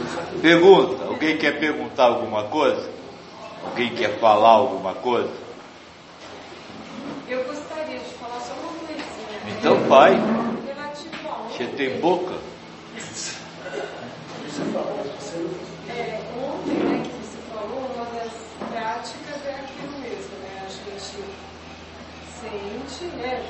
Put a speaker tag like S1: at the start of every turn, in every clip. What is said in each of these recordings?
S1: Pergunta. Alguém quer perguntar alguma coisa? Alguém quer falar alguma coisa?
S2: Eu gostaria de falar só uma coisinha.
S1: Então vai.
S2: Relativo a
S1: Você
S2: ontem.
S1: tem boca?
S2: Ontem, né, que você falou, uma das práticas é aquilo mesmo, né? A gente sente, né?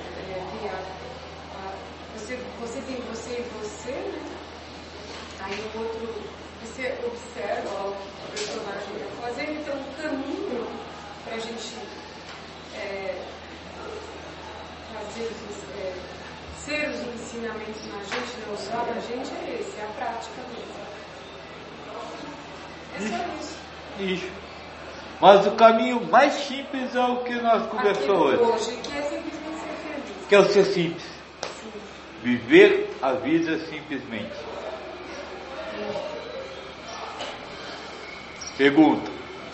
S2: Você tem você e você, né? Aí o outro, você observa ó, o que o personagem vai fazer, então o caminho para a gente ser os ensinamentos na gente, não usar na gente, é esse, é a prática mesmo. É só isso.
S1: Isso. Mas o caminho mais simples é o que nós conversamos hoje.
S2: Que é simplesmente ser feliz.
S1: Que é o ser simples.
S2: Sim.
S1: Viver a vida simplesmente. Pergunta.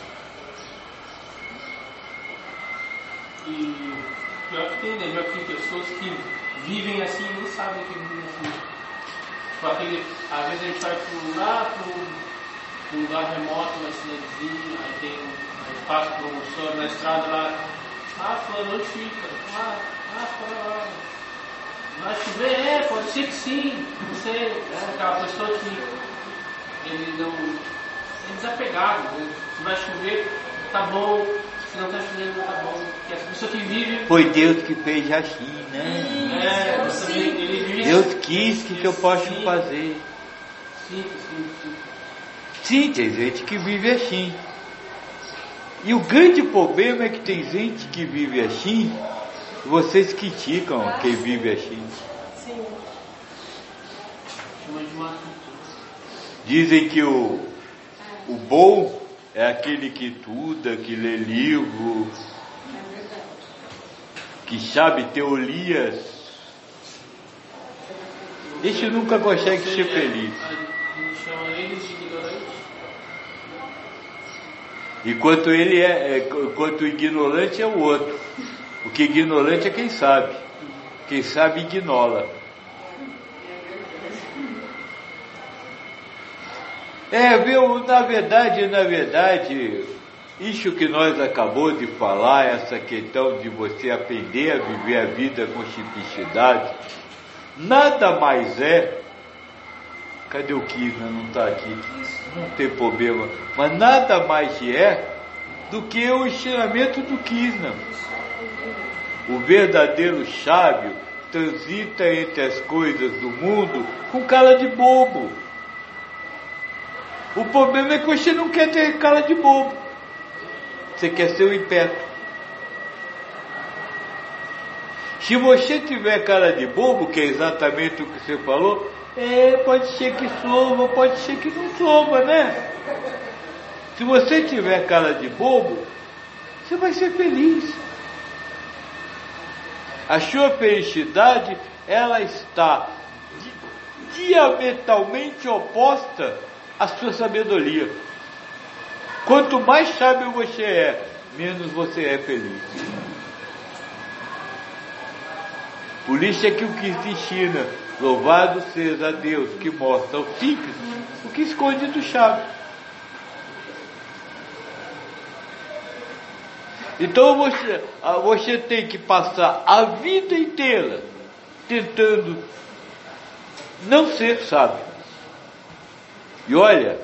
S3: E pior que tem, né? Já tem pessoas que vivem assim e nem sabem que vivem assim. Tipo, às vezes a gente vai para um lugar remoto, uma cidadezinha, aí tem um passa por um senhor na estrada lá, fulano, onde fica? Fala lá. Vai chover? Pode ser que sim. Você é aquela pessoa que ele não. É desapegado, né? Se vai chover, tá bom. Se não tá chovendo, tá bom. Porque essa pessoa que vive.
S1: Foi Deus que fez assim, né?
S3: Ele vive.
S1: Deus quis que eu possa fazer.
S3: Sim.
S1: Sim, tem gente que vive assim. E o grande problema é que tem gente que vive assim, e vocês criticam quem vive assim.
S2: Sim.
S1: Dizem que o bom é aquele que estuda, que lê livro, que sabe teorias. Esse nunca consegue ser feliz.
S3: A gente chama eles de ignorantes.
S1: Enquanto enquanto o ignorante é o outro. Porque ignorante é quem sabe. Quem sabe ignora. Viu? Na verdade, isso que nós acabamos de falar, essa questão de você aprender a viver a vida com simplicidade, nada mais é. Cadê o Kisna? Não está aqui. Não tem problema. Mas nada mais é do que o ensinamento do Kisna. O verdadeiro sábio transita entre as coisas do mundo com cara de bobo. O problema é que você não quer ter cara de bobo. Você quer ser o impeto. Se você tiver cara de bobo, que é exatamente o que você falou, pode ser que sova, pode ser que não sova, né? Se você tiver cara de bobo, você vai ser feliz. A sua felicidade, ela está diametralmente oposta à sua sabedoria. Quanto mais sábio você é, menos você é feliz. Por isso é que o que se ensina, louvado seja Deus, que mostra ao simples o que esconde do sábio. Então você tem que passar a vida inteira tentando não ser sábio. E olha,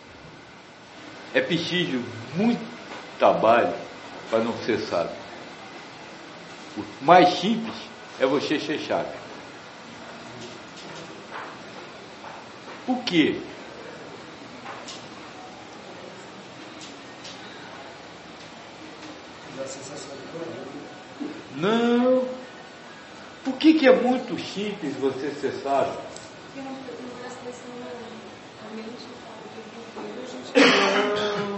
S1: é preciso muito trabalho para não ser sábio. O mais simples é você ser sábio. Por quê? Não. Por que é muito simples você ser sábio?
S2: Porque não presta atenção na mente, a gente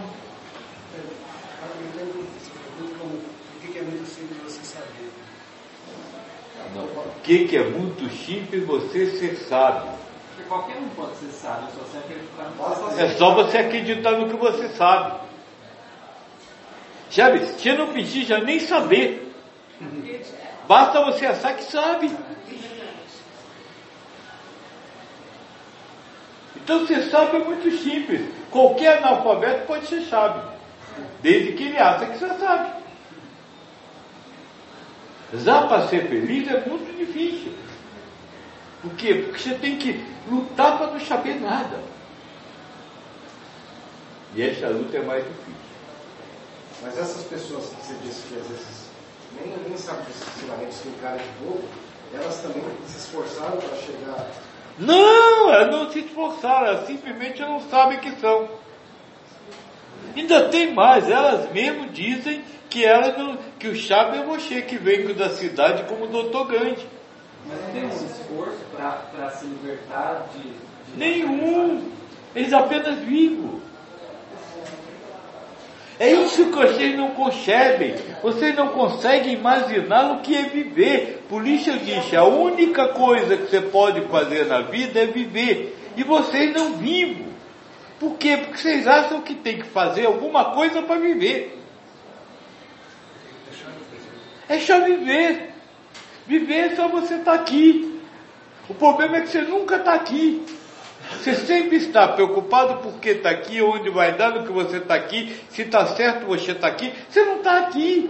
S4: Por que é muito simples você saber?
S1: Não. Por que é muito simples você ser sábio?
S5: Porque qualquer um pode ser sábio, só você acreditar no que você sabe.
S1: É só você acreditar no que você sabe. Sabe, você não precisa nem saber. Basta você achar que sabe. Então ser sábio é muito simples. Qualquer analfabeto pode ser sábio, desde que ele acha que você sabe. Já para ser feliz é muito difícil. Por quê? Porque você tem que lutar para não saber nada. E essa luta é mais difícil.
S4: Mas essas pessoas que você disse que às vezes nem ninguém sabe desses ensinamentos que o cara de bobo, elas também se esforçaram para chegar.
S1: Não, elas não se esforçaram, elas simplesmente não sabem que são. Ainda tem mais, elas mesmo dizem que, que o Chapa é você que vem da cidade como Dr. Gandhi.
S5: Mas tem um esforço para se libertar de
S1: Nenhum. Eles apenas vivem. É isso que vocês não concebem. Vocês não conseguem imaginar o que é viver. Por isso eu disse, a única coisa que você pode fazer na vida é viver. E vocês não vivem. Por quê? Porque vocês acham que tem que fazer alguma coisa para viver. É só viver. Viver é só você estar aqui. O problema é que você nunca está aqui. Você sempre está preocupado porque está aqui, onde vai dar, no que você está aqui, se está certo você está aqui. Você não está aqui.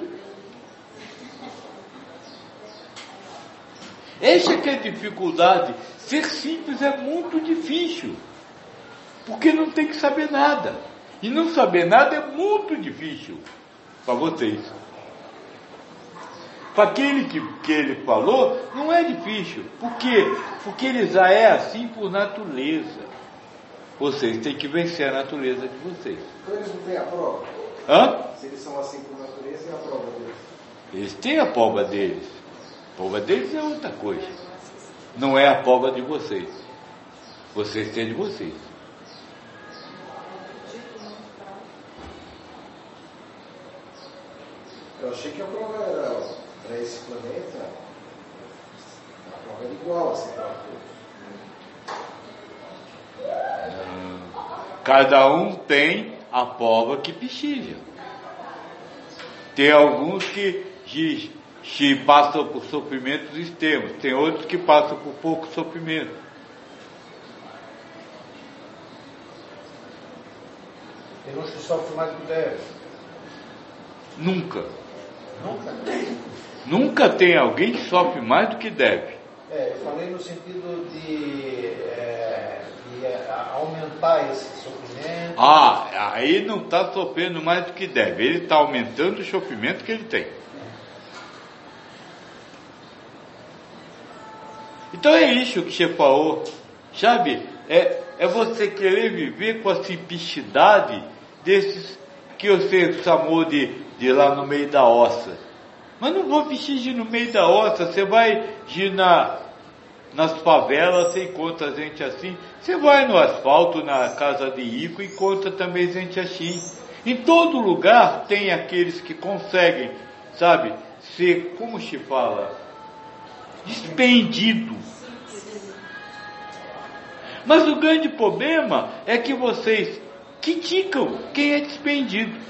S1: Essa que é a dificuldade. Ser simples é muito difícil. Porque não tem que saber nada. E não saber nada é muito difícil para vocês. Para aquele que ele falou, não é difícil. Por quê? Porque ele já é assim por natureza. Vocês têm que vencer a natureza de vocês.
S4: Então eles não têm a prova?
S1: Hã?
S4: Se eles são assim por natureza, é a prova deles.
S1: Eles têm a prova deles. A prova deles é outra coisa. Não é a prova de vocês. Vocês têm de vocês.
S4: Eu achei que a prova era para esse planeta, a prova era igual assim para todos.
S1: Cada um tem a prova que precisa. Tem alguns que passam por sofrimentos extremos, tem outros que passam por pouco sofrimento.
S6: Tem uns que sofrem mais do que deve.
S1: Nunca.
S6: Nunca?
S1: Nunca tem alguém que sofre mais do que deve.
S6: Eu falei no sentido de aumentar esse sofrimento.
S1: Aí não está sofrendo mais do que deve. Ele está aumentando o sofrimento que ele tem. Então é isso que você falou. Sabe? É você querer viver com a simplicidade desses que você chamou de lá no meio da ossa. Mas não vou vestir no meio da ossa. Você vai ir nas favelas, você encontra gente assim. Você vai no asfalto, na casa de rico, encontra também gente assim. Em todo lugar tem aqueles que conseguem, sabe, ser, como se fala, despendido. Mas o grande problema é que vocês criticam quem é despendido.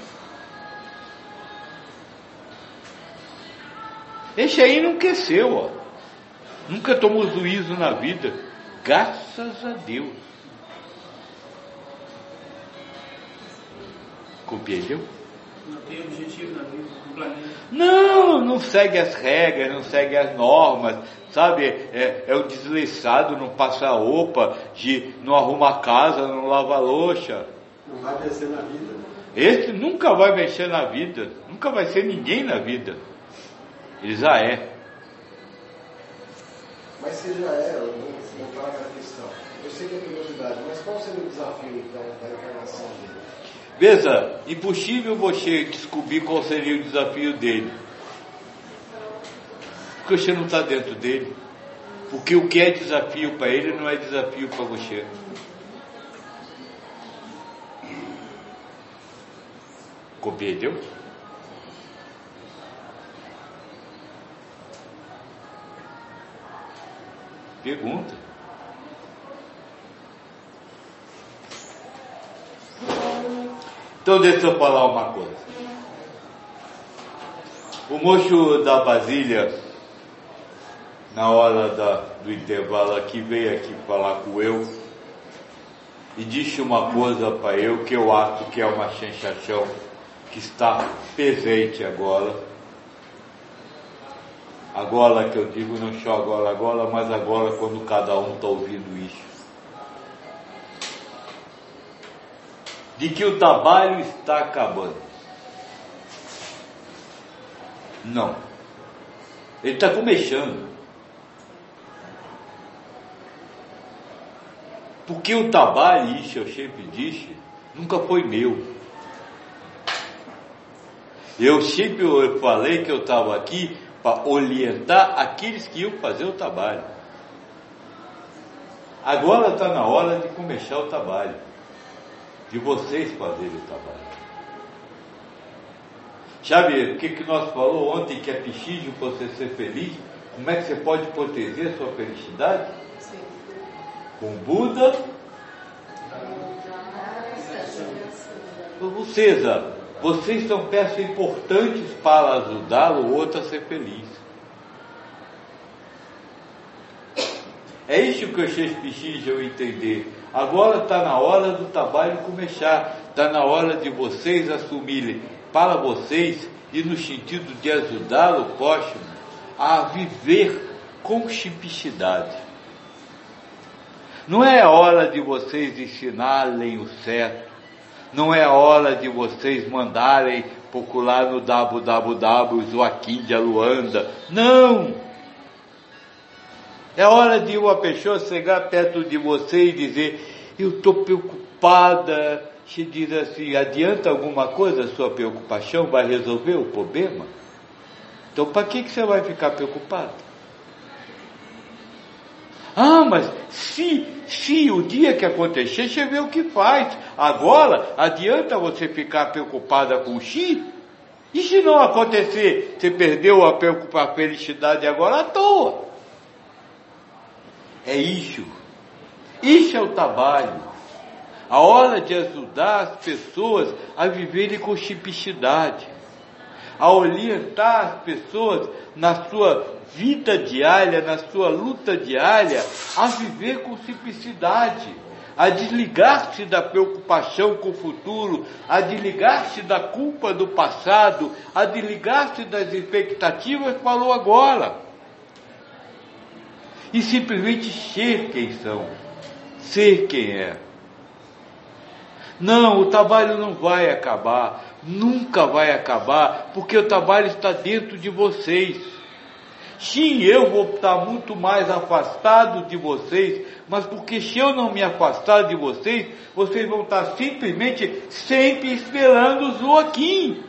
S1: Esse aí não cresceu, ó. Nunca tomou juízo na vida. Graças a Deus. Compreendeu?
S3: Não tem objetivo na vida, no planeta.
S1: Não segue as regras, não segue as normas, sabe? É o desleixado, não passa a roupa, não arruma a casa, não lava a louça.
S4: Não vai vencer na vida.
S1: Esse nunca vai mexer na vida, nunca vai ser ninguém na vida. Ele já é.
S4: Mas se já é, eu vou voltar naquela questão. Eu sei que é curiosidade, mas qual seria o desafio da encarnação dele?
S1: Veja, impossível você descobrir qual seria o desafio dele. Porque você não está dentro dele. Porque o que é desafio para ele não é desafio para você. Compreendeu? Pergunta. Então deixa eu falar uma coisa. O moço da Basília, na hora do intervalo aqui, veio aqui falar com eu. e disse uma coisa para eu que eu acho que é uma sensação que está presente agora. Agora que eu digo, não só agora, mas agora quando cada um está ouvindo isso. De que o trabalho está acabando. Não. Ele está começando. Porque o trabalho, isso eu sempre disse, nunca foi meu. Eu sempre falei que eu estava aqui para orientar aqueles que iam fazer o trabalho. Agora está na hora de começar o trabalho, de vocês fazerem o trabalho. Sabe o que nós falou ontem, que é prestígio para você ser feliz? Como é que você pode proteger a sua felicidade?
S2: Sim.
S1: Com Buda. Ou seja, vocês são peças importantes para ajudar o outro a ser feliz. É isso que vocês precisam entender. Agora está na hora do trabalho começar. Está na hora de vocês assumirem para vocês e no sentido de ajudar o próximo a viver com simplicidade. Não é a hora de vocês ensinarem o certo. Não é a hora de vocês mandarem procurar no www Joaquim de Aruanda. Não! É hora de uma pessoa chegar perto de você e dizer: eu estou preocupada. Se diz assim: adianta alguma coisa a sua preocupação? Vai resolver o problema? Então para que você vai ficar preocupado? Ah, mas se o dia que acontecer, você vê o que faz. Agora, adianta você ficar preocupada com o X? E se não acontecer, você perdeu a felicidade agora à toa. É isso. Isso é o trabalho. A hora de ajudar as pessoas a viverem com simplicidade. A orientar as pessoas na sua vida diária, na sua luta diária, a viver com simplicidade, a desligar-se da preocupação com o futuro, a desligar-se da culpa do passado, a desligar-se das expectativas para o agora. E simplesmente ser quem são, ser quem é. Não, o trabalho não vai acabar, nunca vai acabar, porque o trabalho está dentro de vocês. Sim, eu vou estar muito mais afastado de vocês, mas porque se eu não me afastar de vocês, vocês vão estar simplesmente sempre esperando o Joaquim.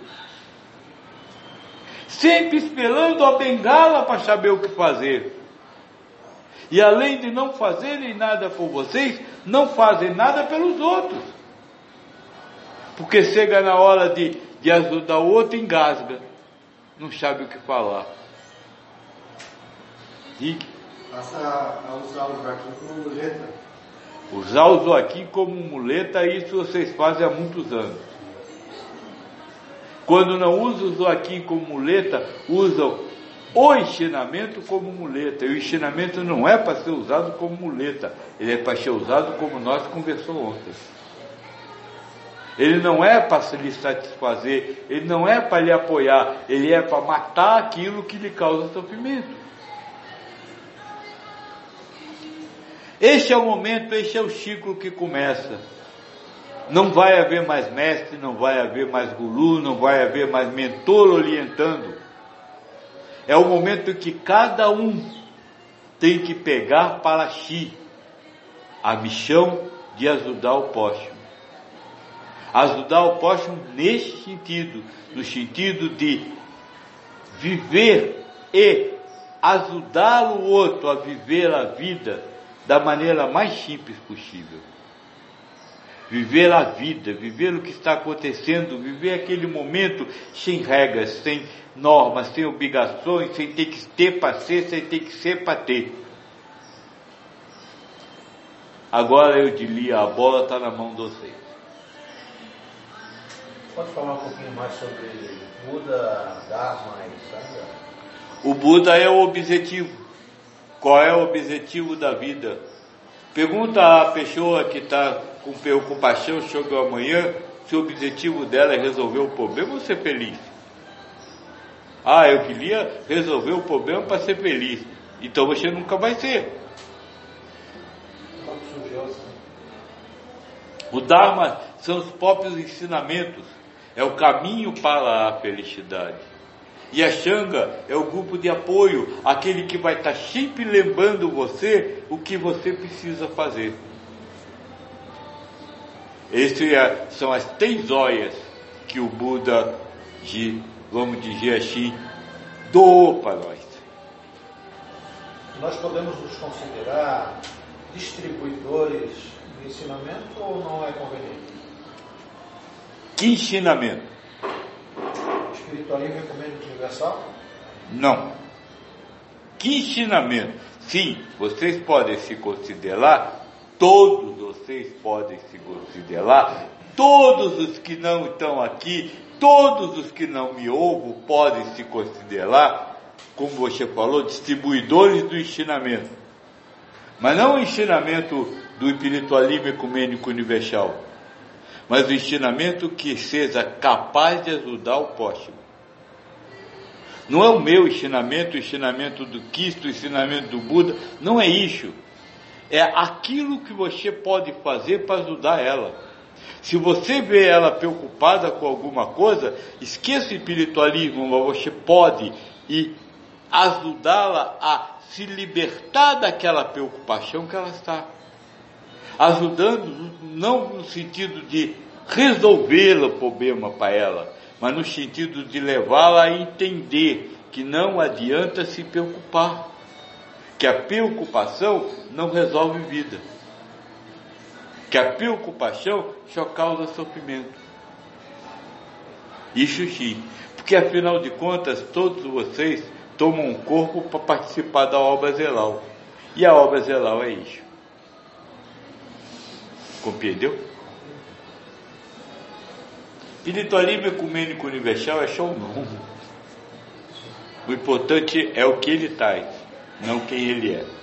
S1: Sempre esperando a bengala para saber o que fazer. E além de não fazerem nada por vocês, não fazem nada pelos outros. Porque chega na hora de ajudar o outro, engasga. Não sabe o que falar. E
S4: passa a usar o Joaquim como muleta.
S1: Usar o Joaquim como muleta, isso vocês fazem há muitos anos. Quando não usam o Joaquim como muleta, usam o ensinamento como muleta. E o ensinamento não é para ser usado como muleta, ele é para ser usado como nós conversamos ontem. Ele não é para lhe satisfazer, ele não é para lhe apoiar, ele é para matar aquilo que lhe causa sofrimento. Este é o momento, este é o ciclo que começa. Não vai haver mais mestre, não vai haver mais guru, não vai haver mais mentor orientando. É o momento em que cada um tem que pegar para si a missão de ajudar o próximo. Ajudar o próximo nesse sentido, no sentido de viver e ajudar o outro a viver a vida da maneira mais simples possível. Viver a vida, viver o que está acontecendo, viver aquele momento sem regras, sem normas, sem obrigações, sem ter que ter para ser, sem ter que ser para ter. Agora eu diria, a bola está na mão de vocês.
S6: Pode falar um pouquinho mais sobre Buda, Dharma e Sangha?
S1: O Buda é o objetivo. Qual é o objetivo da vida? Pergunta à pessoa que está com preocupação sobre o amanhã, se o objetivo dela é resolver o problema ou ser feliz. Ah, eu queria resolver o problema para ser feliz. Então você nunca vai ser. O Dharma são os próprios ensinamentos, é o caminho para a felicidade. E a Sangha é o grupo de apoio, aquele que vai estar sempre lembrando você o que você precisa fazer. Essas são as 3 joias que o Buda, vamos dizer assim, doou para nós.
S6: Nós podemos nos considerar distribuidores de ensinamento ou não é conveniente?
S1: Que ensinamento?
S6: Espiritualismo ecumênico universal?
S1: Não. Que ensinamento? Sim, vocês podem se considerar, todos vocês podem se considerar, todos os que não estão aqui, todos os que não me ouvem podem se considerar, como você falou, distribuidores do ensinamento. Mas não o ensinamento do espiritualismo ecumênico universal, mas o ensinamento que seja capaz de ajudar o próximo. Não é o meu ensinamento, o ensinamento do Cristo, o ensinamento do Buda, não é isso. É aquilo que você pode fazer para ajudar ela. Se você vê ela preocupada com alguma coisa, esqueça o espiritualismo, mas você pode ajudá-la a se libertar daquela preocupação que ela está. Ajudando, não no sentido de resolver o problema para ela, mas no sentido de levá-la a entender que não adianta se preocupar, que a preocupação não resolve vida, que a preocupação só causa sofrimento. Isso sim, porque afinal de contas todos vocês tomam um corpo para participar da obra Zelal, e a obra Zelal é isso. Compreendeu? Espiritualismo ecumênico universal é só um nome. O importante é o que ele traz, não quem ele é.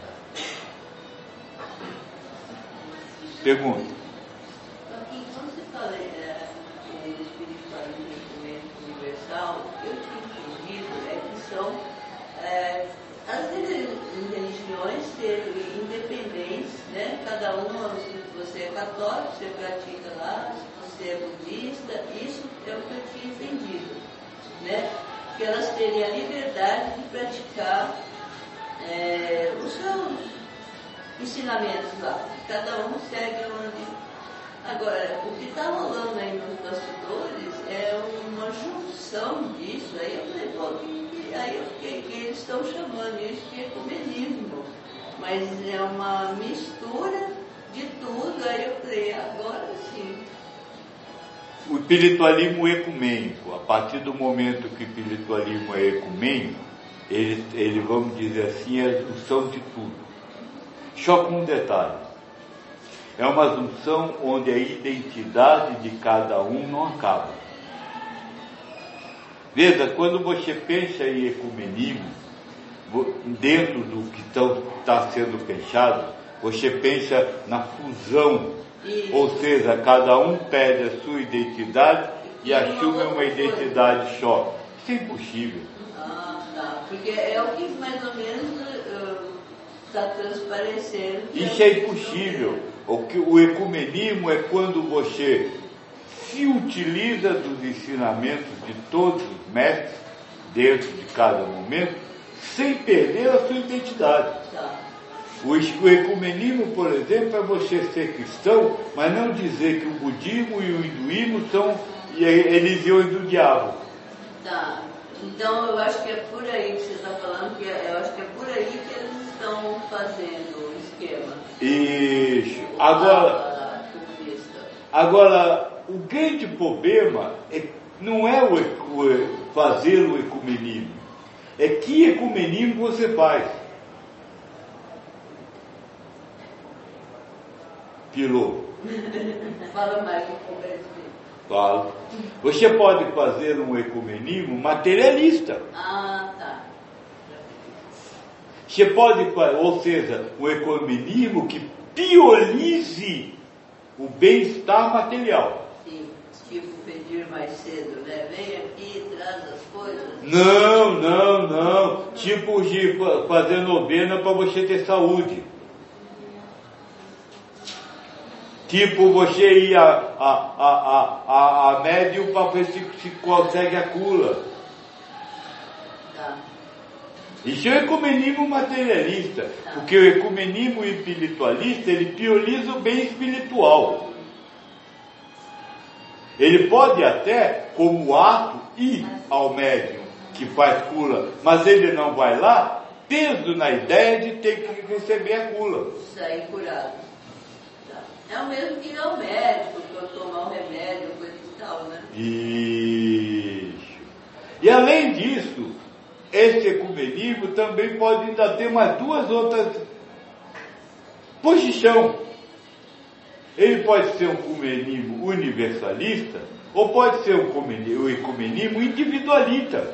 S1: Pergunta.
S7: Aqui, quando você fala em espiritualismo ecumênico universal, eu tinha entendido que são as religiões independentes, né? Cada uma, se você é católico, você pratica lá, se você é budista, isso é o que eu tinha entendido, né? Que elas teriam a liberdade de praticar os seus ensinamentos lá. Cada um segue onde. Agora, o que está rolando aí nos bastidores é uma junção disso. Aí eu falei, pô, aí eu fiquei que eles estão chamando isso de ecumenismo. Mas é uma mistura de tudo. Aí eu falei, agora sim.
S1: O espiritualismo ecumênico, a partir do momento que o espiritualismo é ecumênico, ele vamos dizer assim, é a junção de tudo. Só com um detalhe. É uma junção onde a identidade de cada um não acaba. Veja, quando você pensa em ecumenismo, dentro do que está sendo pensado, você pensa na fusão. Ou seja, cada um perde a sua identidade e assume uma identidade só. Isso é impossível.
S7: Tá. Porque é o que mais ou menos está transparecendo.
S1: Isso é impossível. O ecumenismo é quando você se utiliza dos ensinamentos de todos os mestres, dentro de cada momento, sem perder a sua identidade.
S7: Tá.
S1: O ecumenismo, por exemplo, é você ser cristão, mas não dizer que o budismo e o hinduísmo são religiões do diabo.
S7: Tá. Então eu acho que é por aí que você está falando, eu acho que é por aí que eles estão fazendo o esquema.
S1: Isso. Agora, o grande problema não é fazer o ecumenismo, é que ecumenismo você faz. Pirou.
S7: Fala mais que conversa.
S1: Falo. Você pode fazer um ecumenismo materialista.
S7: Ah, tá.
S1: Você pode, ou seja, um ecumenismo que priorize o bem-estar material.
S7: Sim, tipo pedir mais cedo, né? Vem aqui, traz as coisas.
S1: Não. Tipo de fazer novena para você ter saúde. Tipo você ir a médium para ver se consegue a cura.
S7: Tá.
S1: Isso é o ecumenismo materialista, porque o ecumenismo espiritualista, ele prioriza o bem espiritual. Ele pode até, como ato, ir ao médium que faz cura, mas ele não vai lá, peso na ideia de ter que receber a cura.
S7: Sair curado. Tá. É o mesmo que ir ao médico, para eu tomar um remédio, coisa e tal, né?
S1: Isso. E além disso, esse ecumenismo também pode ainda ter mais duas outras posições. Ele pode ser um ecumenismo universalista, ou pode ser um ecumenismo individualista.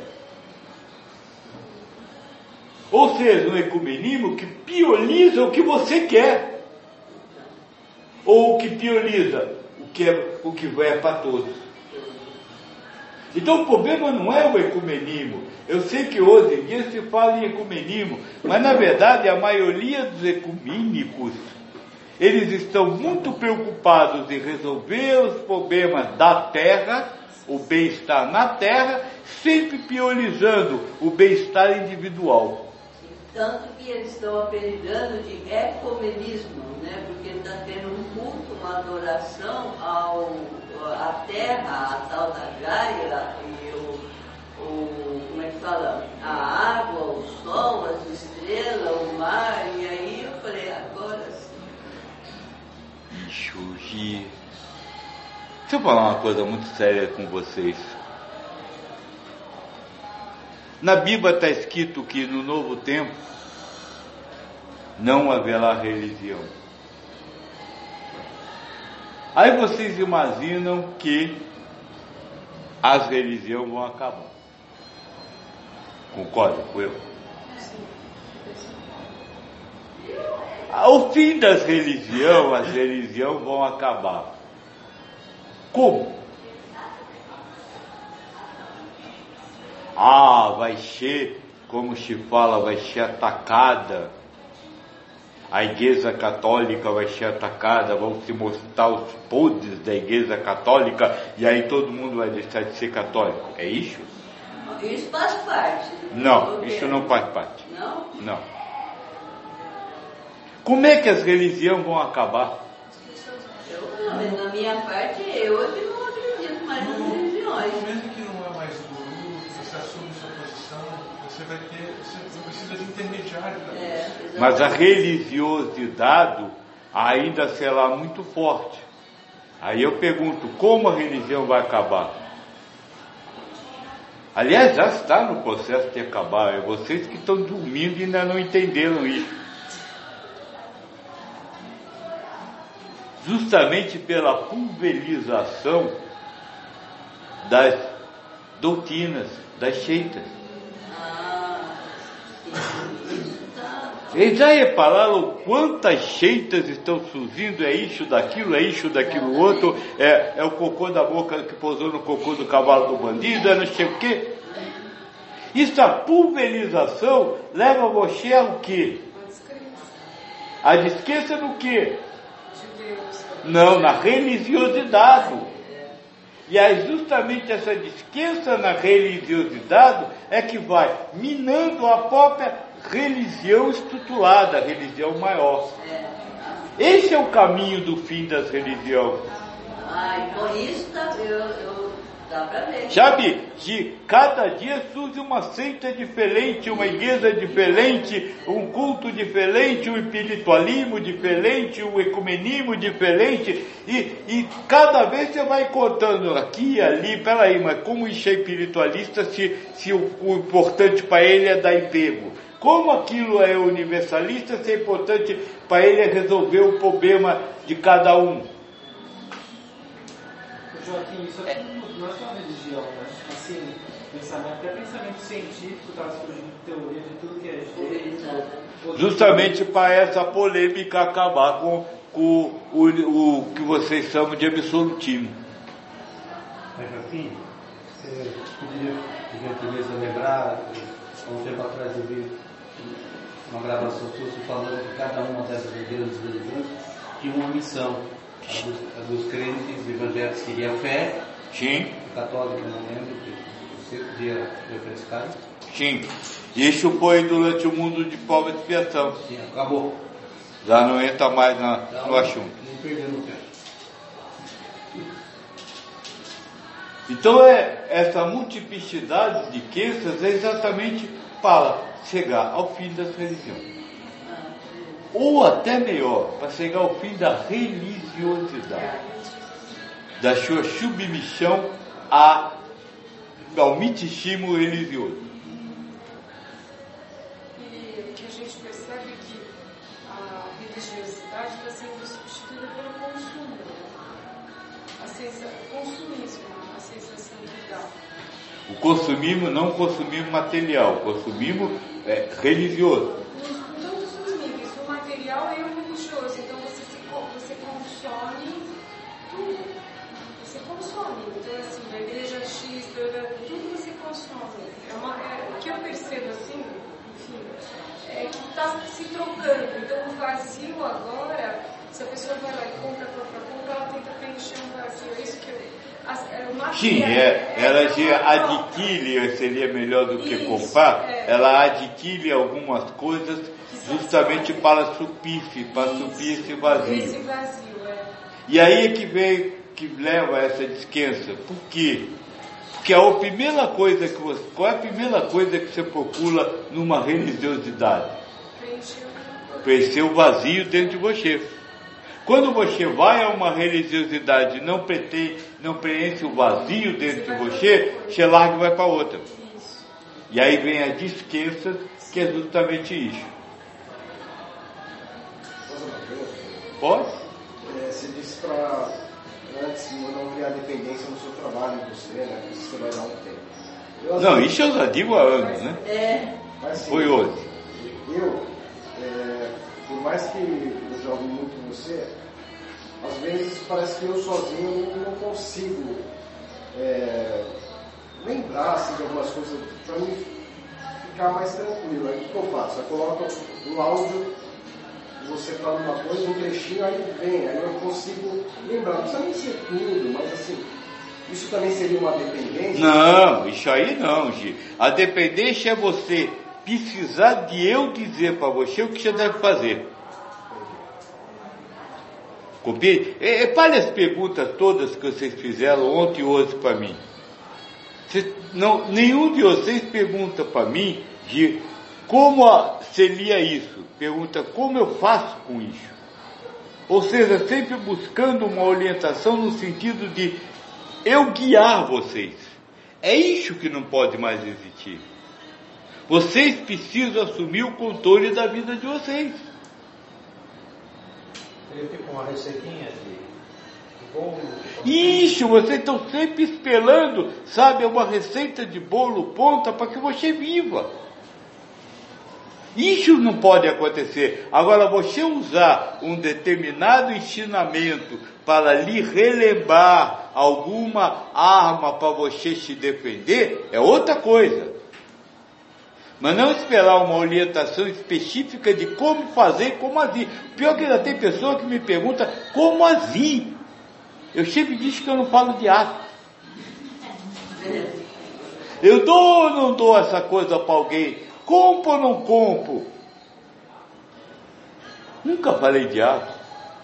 S1: Ou seja, um ecumenismo que prioriza o que você quer, ou que prioriza o que é para todos. Então o problema não é o ecumenismo. Eu sei que hoje em dia se fala em ecumenismo, mas na verdade a maioria dos ecumênicos, eles estão muito preocupados em resolver os problemas da Terra, o bem-estar na Terra, sempre priorizando o bem-estar individual.
S7: Tanto que eles estão apelidando de ecumenismo, né? Porque está tendo um culto, uma adoração à terra, a tal da Gaia, e como é que fala? A água, o sol, as estrelas, o mar, e aí eu falei, agora sim.
S1: Deixa eu falar uma coisa muito séria com vocês. Na Bíblia está escrito que no novo tempo não haverá religião. Aí vocês imaginam que as religiões vão acabar. Concorda com eu? Ao fim das religiões, as religiões vão acabar. Como? Vai ser, como se fala, vai ser atacada. A Igreja Católica vai ser atacada, vão se mostrar os podres da Igreja Católica e aí todo mundo vai deixar de ser católico. É isso?
S7: Isso faz parte.
S1: Não, isso não faz parte.
S7: Não?
S1: Não. Como é que as religiões vão acabar?
S7: Na minha parte, eu não acredito mais nas religiões.
S6: Mesmo que não é mais guru, você assume sua posição, você precisa de intermediário também.
S1: Mas a religiosidade ainda será muito forte. Aí eu pergunto, como a religião vai acabar? Aliás, já está no processo de acabar. É vocês que estão dormindo e ainda não entenderam isso. Justamente pela pulverização das doutrinas, das seitas. Vocês já repararam quantas seitas estão surgindo? É isso, daquilo outro, é o cocô da boca que pousou no cocô do cavalo do bandido, é não sei o quê. Isso, a pulverização leva você ao quê? A descrença no quê? Não, na religiosidade. E aí justamente essa descrença na religiosidade é que vai minando a própria religião estruturada, a religião maior. Esse é o caminho do fim das religiões.
S7: Então isso dá pra ver.
S1: Sabe, de cada dia surge uma seita diferente, uma igreja diferente, um culto diferente, um espiritualismo diferente, um ecumenismo diferente, e cada vez você vai contando aqui e ali, peraí, mas como isso é espiritualista se o importante para ele é dar emprego? Como aquilo é universalista, se é importante para ele é resolver o problema de cada um?
S5: Joaquim, isso aqui não é só religião, né? Assim, até pensamento científico está surgindo teoria de tudo que é jeito.
S1: Justamente para essa polêmica acabar com o que vocês chamam de absolutismo.
S6: Mas, Joaquim, você poderia, por gentileza, lembrar, há um tempo atrás eu vi uma gravação sua falando que cada uma dessas grandes religiões tinha uma missão. A dos crentes evangélicos seria a fé.
S1: Sim.
S6: A católica, não lembro, que você podia refrescar.
S1: Sim. Isso foi durante o mundo de prova e expiação.
S6: Sim, acabou.
S1: Já não entra mais no assunto.
S6: Não perdeu no tempo.
S1: Então essa multiplicidade de crenças é exatamente para chegar ao fim das religiões. Ou até melhor, para chegar ao fim da religiosidade, da sua submissão ao misticismo religioso.
S2: E que a gente percebe que a religiosidade está sendo substituída pelo consumo, consumismo, a sensação que dá.
S1: O consumismo não o consumismo material, o consumismo religioso.
S2: Não consumismo, isso o material é o religioso, então você consome tudo. Você consome, então assim, a igreja X, tudo você consome. O que eu percebo assim, enfim, é que está se trocando. Então o vazio agora, se a pessoa vai lá e compra, ela tenta preencher um vazio. É isso que eu.
S1: Sim, ela adquire, seria melhor do que comprar, ela adquire algumas coisas justamente para suprir esse vazio.
S2: Esse vazio,
S1: E aí é que leva a essa descrença. Por quê? Porque qual é a primeira coisa que você procura numa religiosidade? Preencher o vazio dentro de você. Quando você vai a uma religiosidade e não preenche o vazio dentro de você larga e vai para outra. E aí vem a descrença, que é justamente isso. Pode?
S4: Você disse para antes não criar dependência no seu trabalho, em você, né? Isso você vai dar um tempo.
S1: Não, isso eu já digo há anos, né?
S4: Mas, sim,
S1: foi hoje.
S4: Por mais que eu jogue muito com você, às vezes parece que eu sozinho não consigo lembrar assim, de algumas coisas para mim ficar mais tranquilo. Aí o que eu faço? Eu coloco um áudio, você fala uma coisa, um trechinho, aí eu consigo lembrar. Não precisa nem ser tudo, mas assim, isso também seria uma dependência?
S1: Não, isso aí não, Gi. A dependência é você precisar de eu dizer para você o que você deve fazer. Compreende? Para as perguntas todas que vocês fizeram ontem e hoje para mim. Nenhum de vocês pergunta para mim de como seria isso. Pergunta como eu faço com isso. Ou seja, sempre buscando uma orientação no sentido de eu guiar vocês. É isso que não pode mais existir. Vocês precisam assumir o controle da vida de vocês.
S6: Ele fica uma receitinha de bolo.
S1: Isso, vocês estão sempre esperando, sabe, uma receita de bolo pronta para que você viva. Isso não pode acontecer. Agora, você usar um determinado ensinamento para lhe relembrar alguma arma para você se defender, é outra coisa. Mas não esperar uma orientação específica de como fazer e como agir. Pior que ainda tem pessoa que me pergunta como agir. Eu sempre disse que eu não falo de ato. Eu dou ou não dou essa coisa para alguém? Compro ou não compro? Nunca falei de ato.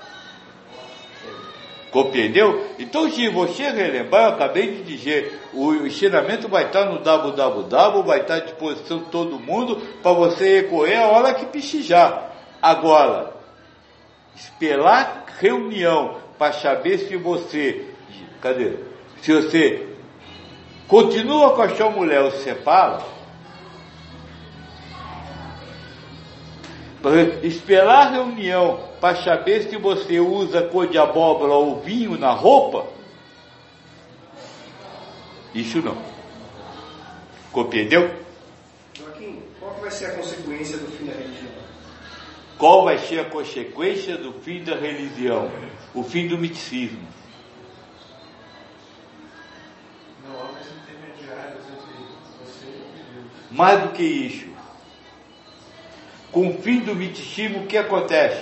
S1: Compreendeu? Então, se você relembrar, eu acabei de dizer, o ensinamento vai estar no www, vai estar à disposição de todo mundo para você recorrer a hora que precisar. Agora, esperar reunião para saber se você, se você continua com a sua mulher ou se separa, esperar reunião para saber se você usa cor de abóbora ou vinho na roupa, isso não. Compreendeu?
S4: Joaquim, qual vai ser a consequência do fim da religião?
S1: Qual vai ser a consequência do fim da religião? O fim do misticismo.
S8: Não há mais intermediários entre você e Deus.
S1: Mais do que isso, com o fim do misticismo, o que acontece?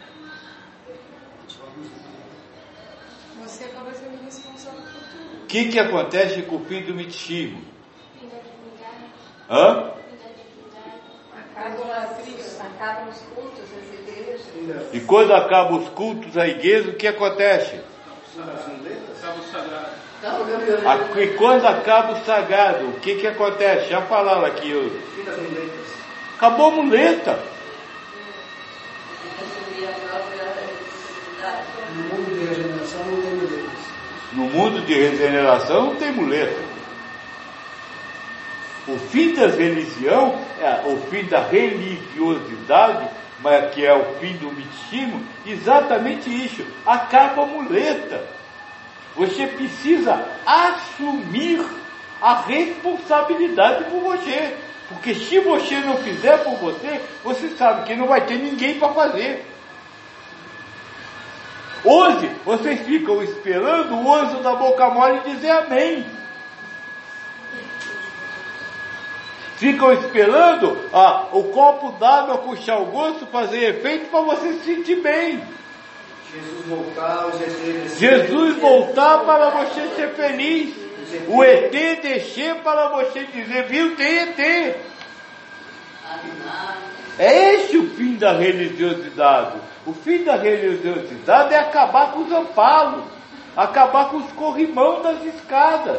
S2: Você acaba sendo responsável por tudo.
S1: O que acontece com o fim do misticismo?
S9: Fim da divindade.
S1: Hã?
S9: Fim da divindade.
S7: Acabam os cultos, as igrejas.
S1: E quando acabam os cultos à igreja, o que acontece?
S3: Sábado sagrado.
S1: E quando acaba o sagrado, o que acontece? Já falaram aqui hoje. Acabou a muleta.
S7: Assumir a própria necessidade.
S4: No mundo de regeneração não tem muletas.
S1: No mundo de regeneração não tem muleta. O fim da religião, o fim da religiosidade, mas que é o fim do misticismo, exatamente isso. Acaba a muleta. Você precisa assumir a responsabilidade por você. Porque se você não fizer por você, você sabe que não vai ter ninguém para fazer. Hoje, vocês ficam esperando o anjo da boca mole dizer amém. Ficam esperando o copo d'água puxar o gosto, fazer efeito para você se sentir bem.
S4: Jesus voltar, os ET
S1: Jesus voltar para você ser feliz. O ET descer para você dizer, viu, tem ET. É esse o fim da religiosidade. O fim da religiosidade é acabar com os ampalos, acabar com os corrimão das escadas.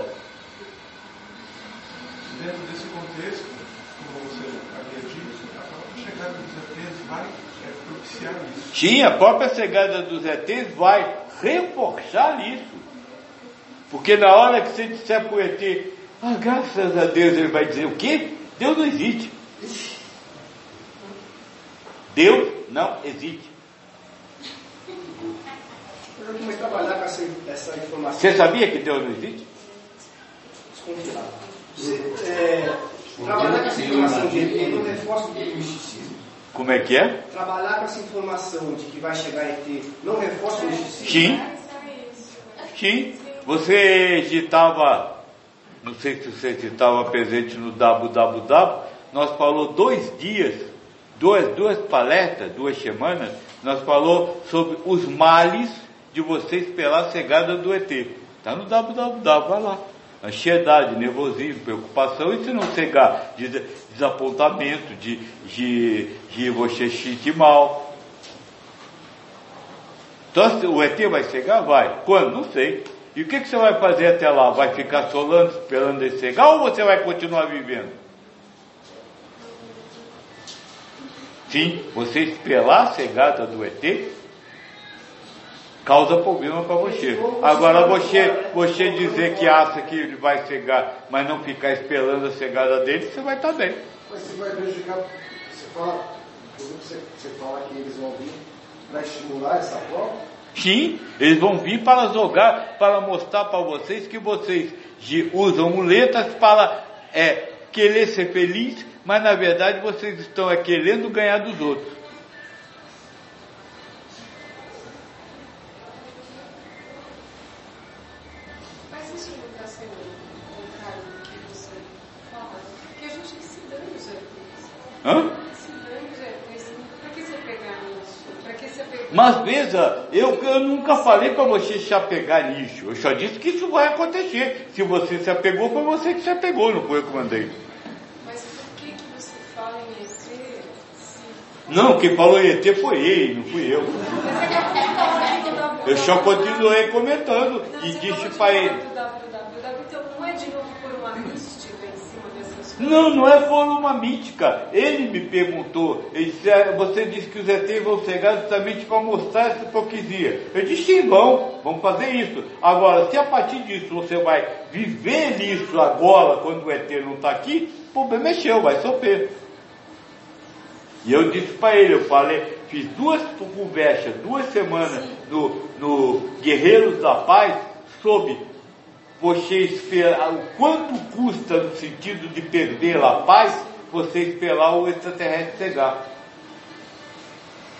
S8: Dentro desse contexto, como você havia dito, a própria chegada dos ETs vai propiciar isso.
S1: Sim, a própria chegada dos ETs vai reforçar isso. Porque na hora que você disser para o ET, graças a Deus, ele vai dizer o quê? Deus não existe. Deus não existe.
S4: Eu comecei a trabalhar com essa informação.
S1: Você sabia que Deus não existe?
S4: Desconfiado. Trabalhar com essa informação de ET não reforça o misticismo.
S1: Como é que é?
S4: Trabalhar com essa informação de que vai chegar ET não reforça o misticismo?
S1: Sim. Sim. Você estava, não sei se você estava presente no WWW, nós falou 2 dias, duas palestras, 2 semanas, nós falou sobre os males de você esperar a chegada do ET. Está no WWW, vai lá. Ansiedade, nervosismo, preocupação, e se não chegar, desapontamento, de você se sentir mal. Então, o ET vai chegar? Vai. Quando? Não sei. E o que você vai fazer até lá? Vai ficar solando, esperando ele chegar, ou você vai continuar vivendo? Sim, você esperar a chegada do ET causa problema para você. Agora você dizer que acha que ele vai chegar, mas não ficar esperando a chegada dele, você vai estar bem.
S4: Mas você vai prejudicar, você fala que eles vão vir para estimular essa prova?
S1: Sim, eles vão vir para jogar, para mostrar para vocês que vocês usam muletas para querer ser feliz, mas na verdade vocês estão querendo ganhar dos outros.
S2: Mas isso não está sendo contrário do que você fala? Porque a gente se dane os ETs.
S1: Hã?
S2: Se dane os ETs. Para que você pegar nisso? Para que você pegar...
S1: Mas veja, eu nunca falei para você se apegar nisso. Eu só disse que isso vai acontecer. Se você se apegou, foi você que se apegou, não foi eu que mandei.
S2: Mas por que você fala em ET?
S1: Não, quem falou em ET foi ele, não fui eu. Eu só continuei comentando e disse para ele.
S2: Então não é de novo por uma mística em cima dessas coisas?
S1: Não é por uma mítica. Ele me perguntou, ele disse, você disse que os ETs vão chegar justamente para mostrar essa hipocrisia. Eu disse, sim, vamos fazer isso. Agora, se a partir disso você vai viver nisso agora, quando o ET não está aqui, o problema é seu, vai sofrer. E eu disse para ele, fiz 2 conversas, 2 semanas no Guerreiros da Paz, sobre você esperar, o quanto custa no sentido de perder a paz, você esperar o extraterrestre chegar.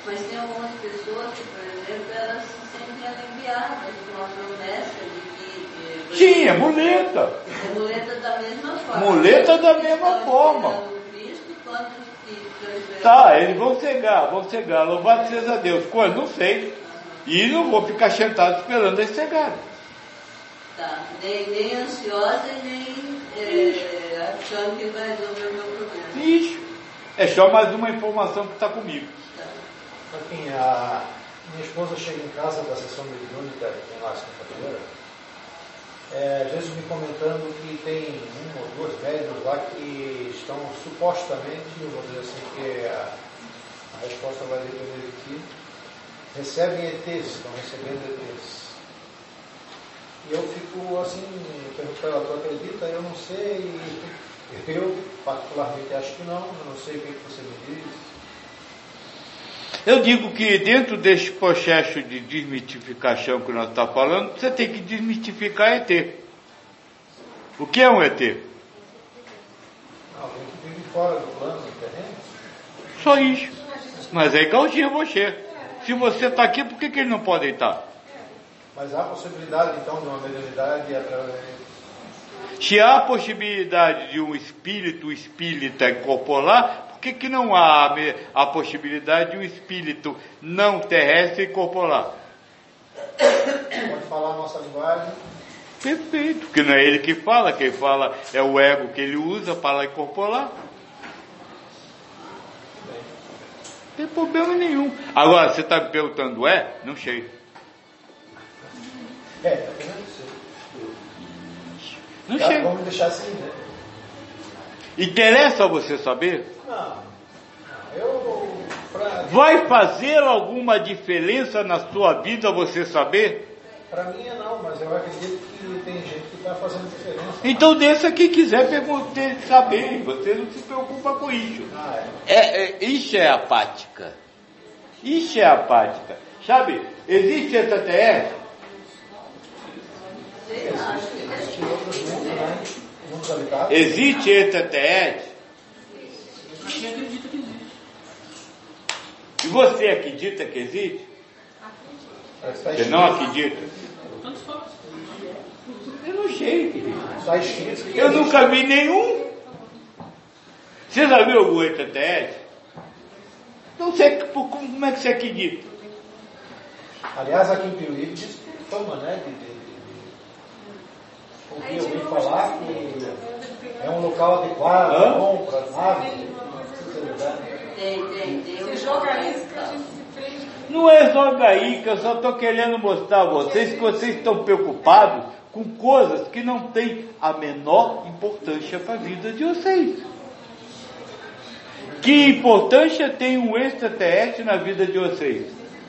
S7: Mas tem algumas pessoas que, por exemplo, elas se sentem aliviadas com a promessa de que...
S1: Sim, é muleta.
S7: É muleta da mesma forma.
S1: Muleta da mesma forma.
S7: Cristo, quantos que estão esperando?
S1: Tá, eles vão cegar. Louvado seja Deus. Quando? Não sei. E não vou ficar sentado esperando eles cegarem.
S7: Tá, nem ansiosa e nem achando que vai resolver o meu problema.
S1: Ixi, é só mais uma informação que está comigo.
S10: Enfim, a minha esposa chega em casa da sessão mediúnica que tem lá na sexta-feira, às vezes me comentando que tem 1 ou 2 médiums lá que estão supostamente, eu vou dizer assim, que a resposta vai depender de ti, recebem ETs, estão recebendo ETs. E eu fico assim, pergunto para ela, tu acredita? Eu não sei, eu particularmente acho que não, eu não sei o que você me diz.
S1: Eu digo que dentro desse processo de desmitificação que nós estamos falando, você tem que desmitificar ET. O que é um ET?
S10: Alguém que vive fora do plano do terreno.
S1: Só isso. Mas é igualzinho a você. Se você está aqui, por que eles não podem estar?
S10: Mas há a possibilidade então de uma mediunidade através...
S1: Se há a possibilidade de um espírito espírita incorporar, por que não há a possibilidade de um espírito não terrestre incorporar?
S10: Pode falar a nossa linguagem.
S1: Perfeito, porque não é ele que fala, quem fala é o ego que ele usa para incorporar. Não tem problema nenhum. Agora, você está me perguntando, Não sei. Não sei.
S10: Vamos deixar assim, né?
S1: Interessa você saber?
S10: Não.
S1: Vai fazer alguma diferença na sua vida você saber?
S10: Para mim não, mas eu acredito que tem gente que está fazendo diferença.
S1: Então deixa quem quiser saber, você não se preocupa com isso. Isso é apática. Isso é apática. Sabe, existe extraterrestre? Existe extraterrestre?
S3: Quem acredita que existe.
S1: E você acredita que existe? Você não acredita?
S3: Tanto faz.
S1: Eu não sei.
S10: Eu
S1: nunca vi nenhum. Você já viu algum extraterrestre? Não sei como é que você acredita.
S10: Aliás, aqui em Piuí diz que toma, né? Porque eu ouvi falar que é um local adequado, bom para naves.
S2: Você joga isso que a gente se prende.
S1: Não é jogaíca, eu só estou querendo mostrar a vocês que vocês estão preocupados com coisas que não têm a menor importância para a vida de vocês. Que importância tem um extraterrestre na vida de vocês?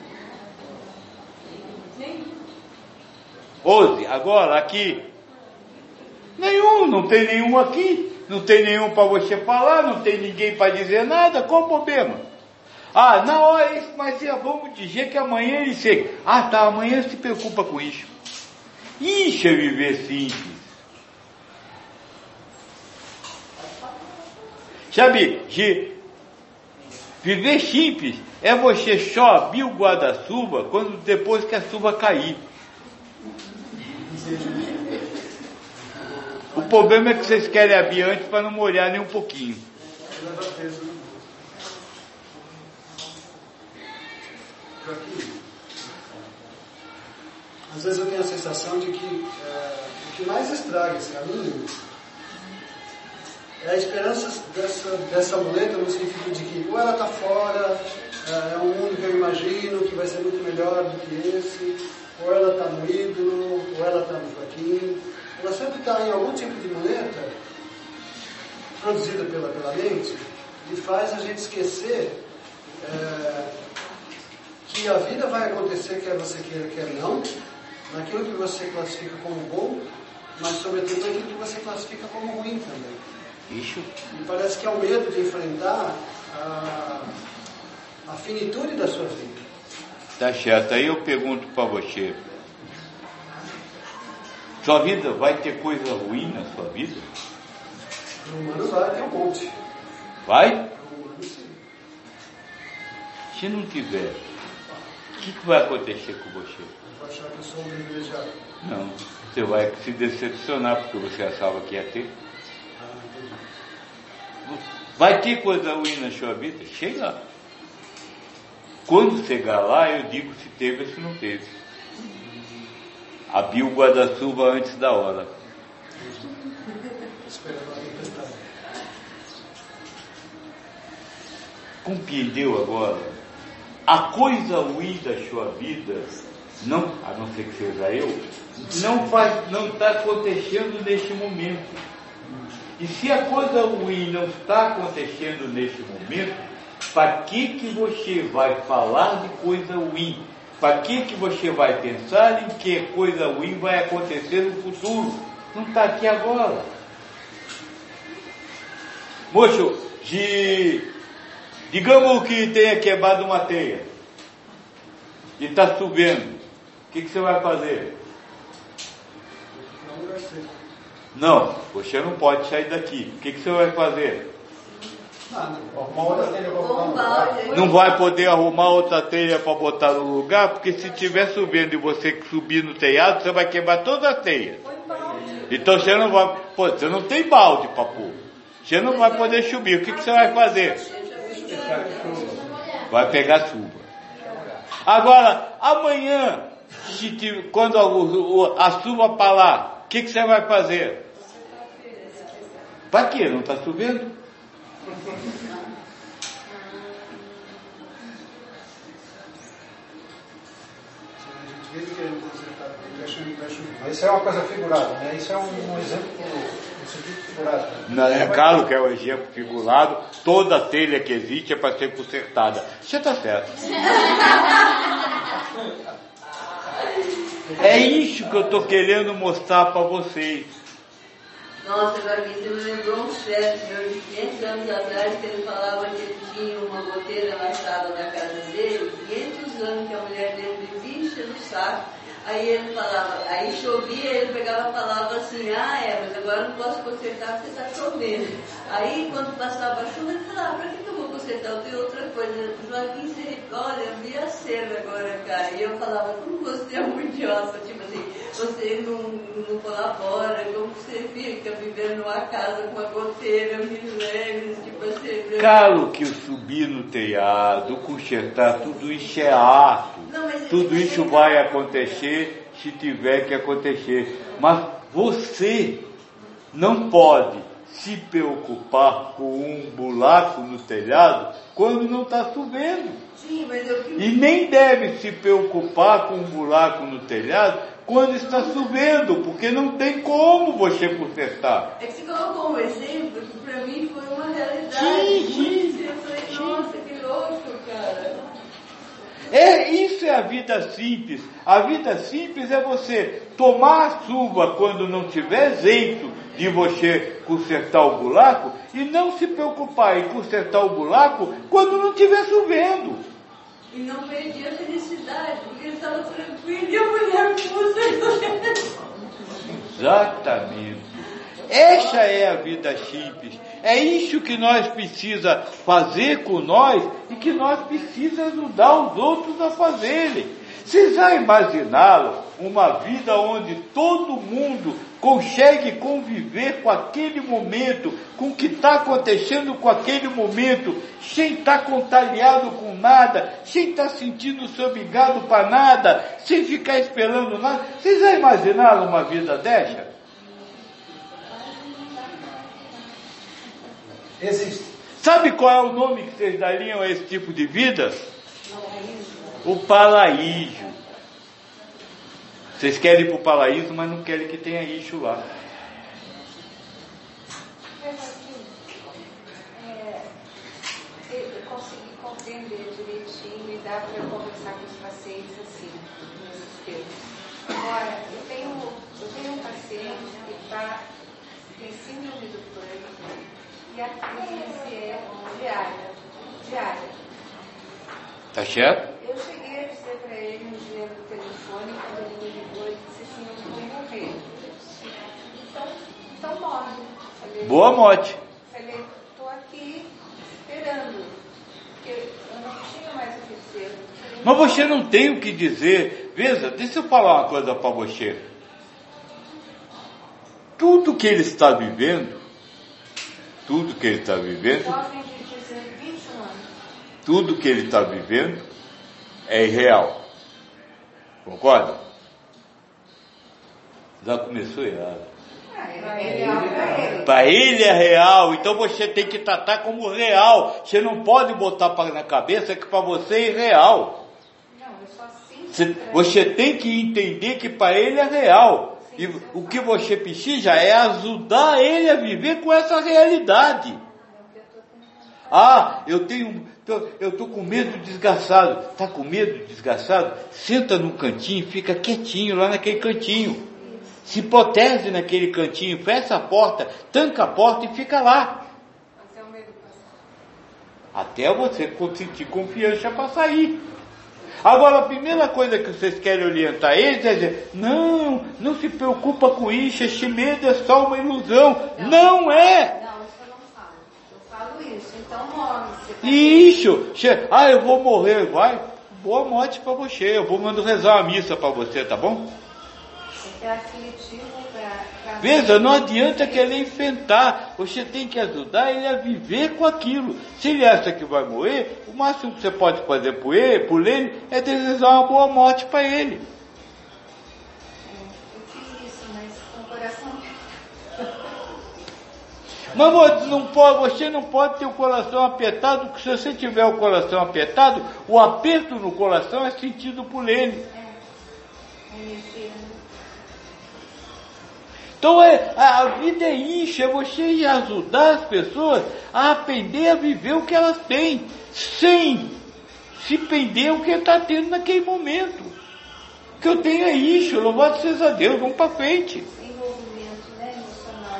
S1: 11, agora aqui. Nenhum, não tem nenhum aqui. Não tem nenhum para você falar, não tem ninguém para dizer nada, qual o problema? Na hora isso, mas vamos dizer que amanhã ele chega. Tá, amanhã se preocupa com isso. Isso é viver simples. Sabe, viver simples é você só abrir o guarda-chuva depois que a chuva cair. O problema é que vocês querem abrir antes para não molhar nem um pouquinho.
S4: Às vezes eu tenho a sensação de que o que mais estraga esse caminho é a esperança dessa muleta, no sentido de que ou ela está fora, é um mundo que eu imagino que vai ser muito melhor do que esse, ou ela está no ídolo, ou ela está no Joaquim. Ela sempre está em algum tipo de muleta produzida pela mente e faz a gente esquecer que a vida vai acontecer, quer você queira, quer não, naquilo que você classifica como bom, mas sobretudo naquilo que você classifica como ruim também.
S1: Isso.
S4: E parece que é o medo de enfrentar a finitude da sua vida.
S1: Tá certo, aí eu pergunto para você. Sua vida vai ter coisa ruim na sua vida?
S4: No humano vai ter um monte.
S1: Vai?
S4: No humano sim.
S1: Se não tiver, o que vai acontecer com você?
S4: Vai achar que eu sou um privilegiado.
S1: Não, você vai se decepcionar porque você achava que ia ter. Vai ter coisa ruim na sua vida? Chega lá. Quando chegar lá, eu digo se teve ou se não teve. Abri o guarda-chuva antes da hora. Compreendeu agora? A coisa ruim da sua vida, não, a não ser que seja eu, não está acontecendo neste momento. E se a coisa ruim não está acontecendo neste momento, para que você vai falar de coisa ruim? Para que você vai pensar em que coisa ruim vai acontecer no futuro? Não está aqui agora. Moço, digamos que tenha quebrado uma teia e está chovendo, o que você vai fazer? Não, você não pode sair daqui. O que você vai fazer? Não vai poder arrumar outra telha para botar no lugar, porque se estiver chovendo e você subir no telhado, você vai quebrar toda a teia. Então você não vai, você não tem balde para pôr. Você não vai poder subir. O que você vai fazer? Vai pegar chuva. Agora, amanhã, quando a chuva parar, o que você vai fazer? Para quê? Não está chovendo?
S10: Isso é uma coisa figurada, né? Isso é um exemplo no sentido figurado.
S1: Não, é claro que é um exemplo figurado. Toda telha que existe é para ser consertada. Você está certo. É isso que eu estou querendo mostrar para vocês.
S7: Nossa, Gabi, você me lembrou um chefe meu de 500 anos atrás, que ele falava que ele tinha uma goteira na sala da casa dele, 500 anos que a mulher dele vivia enchendo o saco. Aí ele falava, aí chovia, ele pegava e falava assim, mas agora não posso consertar porque está chovendo. Aí quando passava a chuva, ele falava, para que eu vou consertar? Eu tenho outra coisa. Joaquim, olha, eu vi a cena agora, cara. E eu falava, como você é muito idiota, tipo assim, você não colabora, como você fica vivendo numa casa com uma goteira, milênios, tipo assim.
S1: Claro que eu subir no telhado, consertar, tudo isso é ato. Tudo isso vai acontecer se tiver que acontecer. Mas você não pode se preocupar com um buraco no telhado quando não está chovendo.
S7: Sim, mas
S1: e nem deve se preocupar com um buraco no telhado quando está chovendo, porque não tem como você consertar.
S7: É que você colocou um exemplo que para mim foi uma realidade.
S1: Sim.
S7: Eu falei, nossa, que louco, cara.
S1: Isso é a vida simples. A vida simples é você tomar a chuva quando não tiver jeito de você consertar o buraco e não se preocupar em consertar o buraco quando não estiver chovendo.
S7: E não perdi a felicidade, porque ele estava tranquilo e a mulher consertou.
S1: Exatamente. Essa é a vida simples. É isso que nós precisamos fazer com nós e que nós precisamos ajudar os outros a fazerem. Vocês já imaginaram uma vida onde todo mundo consegue conviver com aquele momento, com o que está acontecendo com aquele momento, sem estar contagiado com nada, sem estar sentindo-se obrigado para nada, sem ficar esperando nada? Vocês já imaginaram uma vida dessa?
S10: Existe.
S1: Sabe qual é o nome que vocês dariam a esse tipo de vida? O paraíso. Vocês querem ir para o paraíso, mas não querem que tenha isso lá.
S9: Eu consegui compreender direitinho e dá para eu conversar com os pacientes assim, nesses termos. Agora, eu tenho um paciente que tem síndrome do pânico e a crise é diária.
S1: Tá certo?
S9: Eu cheguei a dizer para ele um dia no telefone, quando ele me ligou, ele disse assim, eu vou morrer. Então morre. Falei,
S1: Boa morte.
S9: Falei, estou aqui esperando, porque eu não tinha mais o que
S1: Mas você não tem o que dizer. Veja, deixa eu falar uma coisa para você. Tudo que ele está vivendo, tudo que ele está vivendo,
S9: Jovem de 21 anos.
S1: tudo que ele está vivendo é irreal. Concorda? Já começou errado. Para ele é real, então você tem que tratar como real. Você não pode botar na cabeça que para você é irreal.
S9: Não, eu só sinto.
S1: Você tem que entender que para ele é real. E o que você precisa é ajudar ele a viver com essa realidade. Ah, eu estou com medo desgraçado. Está com medo desgraçado? Senta num cantinho, fica quietinho lá naquele cantinho. Se protege naquele cantinho, fecha a porta, tranca a porta e fica lá. Até você sentir confiança para sair. Agora, a primeira coisa que vocês querem orientar eles é dizer, não se preocupa com isso, este medo é só uma ilusão. Não é!
S9: Não, isso eu não falo. Eu falo isso, então morre.
S1: Isso! Eu vou morrer, vai. Boa morte para você, eu vou mandar rezar uma missa para você, tá bom?
S9: É aflitivo para...
S1: Veja, não adianta querer enfrentar, você tem que ajudar ele a viver com aquilo. Se ele acha que vai morrer, o máximo que você pode fazer por ele é desejar uma boa morte para ele.
S9: Eu fiz isso, mas com o coração...
S1: Mas você não pode ter o coração apertado, porque se você tiver o coração apertado, o aperto no coração é sentido por ele. Então a vida é isso, é você ajudar as pessoas a aprender a viver o que elas têm, sem se prender o que está tendo naquele momento. O que eu tenho é isso, louvado seja Deus, vamos para frente.
S9: Desenvolvimento, né, emocional.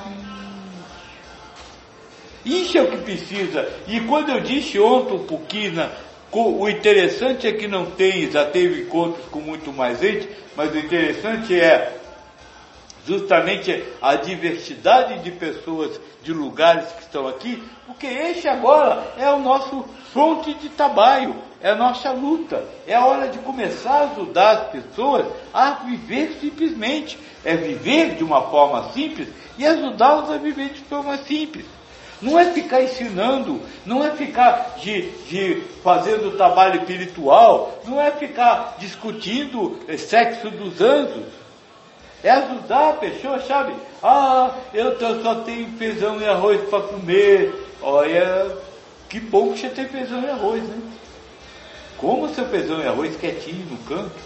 S1: Isso é o que precisa. E quando eu disse ontem um pouquinho, o interessante é que não tem, já teve encontros com muito mais gente, mas o interessante é justamente a diversidade de pessoas, de lugares que estão aqui, porque este agora é o nosso fronte de trabalho, é a nossa luta, é a hora de começar a ajudar as pessoas a viver simplesmente, é viver de uma forma simples e ajudá-los a viver de forma simples. Não é ficar ensinando, não é ficar fazendo trabalho espiritual, não é ficar discutindo sexo dos anjos. É ajudar a pessoa, sabe? Eu só tenho feijão e arroz para comer. Olha, que bom que você tem feijão e arroz, né? Coma seu feijão e arroz quietinho no canto.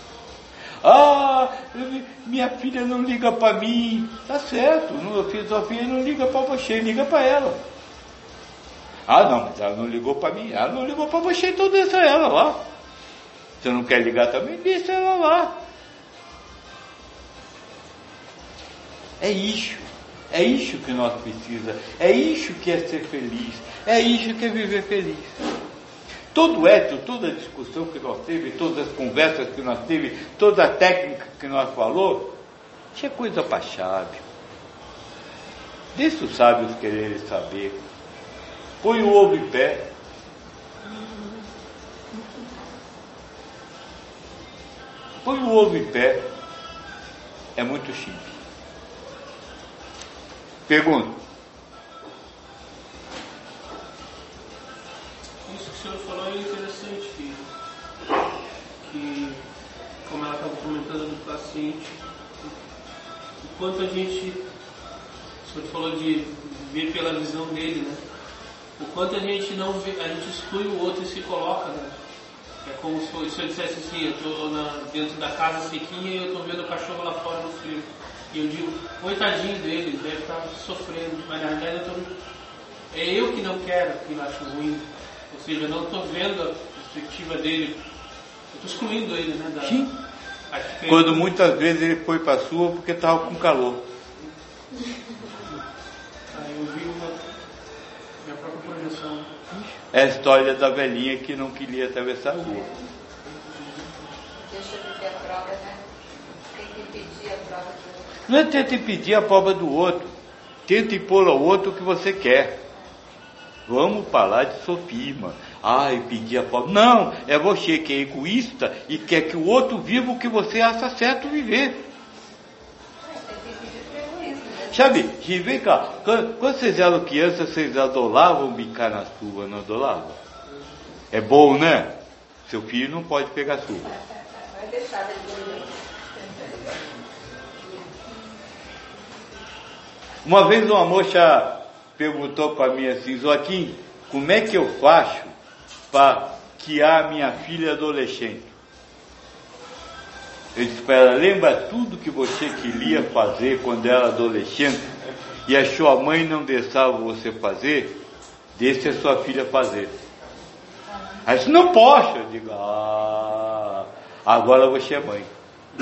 S1: Minha filha não liga para mim. Tá certo, sua filha não liga para você, liga para ela. Não, mas ela não ligou para mim. Ela não ligou para você, então deixa ela lá. Se você não quer ligar também, deixa ela lá. É isso que nós precisamos, é isso que é ser feliz, é isso que é viver feliz. Todo ético, toda a discussão que nós teve, todas as conversas que nós teve, toda a técnica que nós falou, isso é coisa para sábio. Deixa os sábios quererem saber. Põe o ovo em pé. Põe o ovo em pé. É muito simples. Pergunta.
S3: Isso que o senhor falou é interessante, que como ela estava comentando do paciente, o quanto a gente, o senhor falou de ver pela visão dele, né? O quanto a gente não vê, a gente exclui o outro e se coloca, né? É como se eu dissesse assim, eu estou dentro da casa sequinha e eu estou vendo o cachorro lá fora no frio. E eu digo, coitadinho dele, deve estar sofrendo, mas na realidade é eu que não quero, que eu acho ruim. Ou seja, eu não estou vendo a perspectiva dele, eu estou excluindo ele, né?
S1: Sim. Quando muitas vezes ele foi para a sua porque estava com calor.
S3: Aí eu vi minha própria projeção.
S1: É a história da velhinha que não queria atravessar a rua.
S9: Deixa eu ver a prova, né? Tem que pedir a prova do outro.
S1: Não é tenta impedir a prova do outro. Tenta impor ao outro o que você quer. Vamos falar de sofisma. ai, pedir a pobre. Não, é você que é egoísta e quer que o outro viva o que você acha certo viver. Sabe, vem cá, quando vocês eram crianças, vocês adoravam brincar na chuva, não adoravam? É bom, né? Seu filho não pode pegar chuva. Uma vez uma moça perguntou para mim assim, Joaquim, como é que eu faço para criar minha filha adolescente? Eu disse para ela, lembra tudo que você queria fazer quando era adolescente e a sua mãe não deixava você fazer? Deixe a sua filha fazer. Aí disse, não posso. Eu digo, agora você é mãe.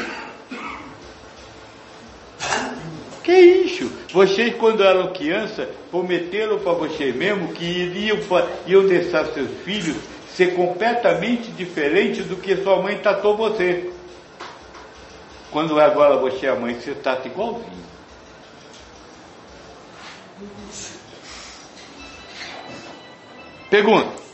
S1: Que isso? Vocês, quando eram crianças, prometeram para vocês mesmo que iam deixar seus filhos ser completamente diferente do que sua mãe tratou você. Quando agora você é a mãe, você trata igualzinho. Pergunta.